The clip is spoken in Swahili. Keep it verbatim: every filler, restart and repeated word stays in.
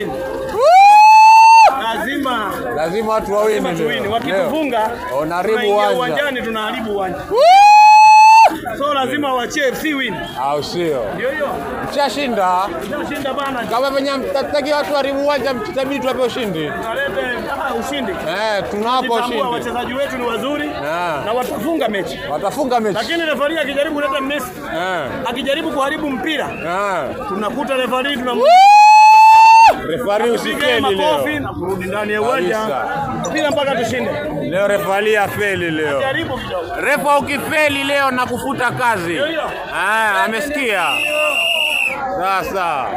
Lazima lazima watu wawini leo. Wakitufunga unaharibu uwanja. Uwanjani tunaharibu uwanja. So lazima waachie F C win. Au sio? Ndio hiyo. Mshashinda. Mshashinda bana. Kama venye mtataki watu haribu uwanja, mtabidi tuwape ushindi. Tunalete kama ushindi. Eh, tunawapa ushindi. Wachezaji wetu ni wazuri na watafunga mechi. Watafunga mechi. Lakini refari akijaribu kuleta mess, eh, akijaribu kuharibu mpira, eh, tunakuta refari tunam refari usifeli leo na kurudi ndani ya uwanja bila mpaka tushinde. Leo refari afeli leo. Jaribu kidogo. Refa ukifeli leo na kufuta kazi. Ah, amesikia. Sasa